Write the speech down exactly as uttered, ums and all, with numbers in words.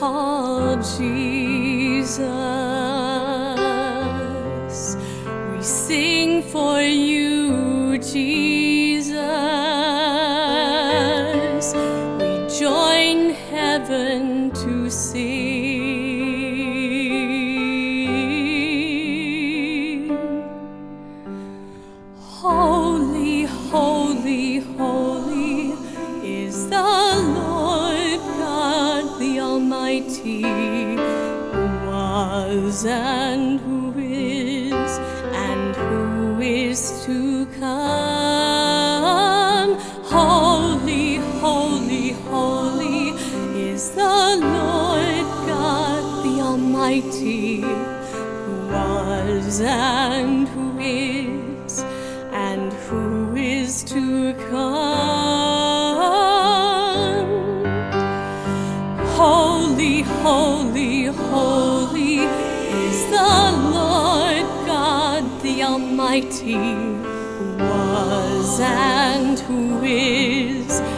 called Jesus. We sing for you, Jesus. We join heaven to sing. Holy, holy, holy is the Lord God the Almighty, who was and who is and who is to come. Holy, holy, holy is the Lord God the Almighty, who was and who is and who is to come. Holy, holy, holy is the Lord God the Almighty, who was and who is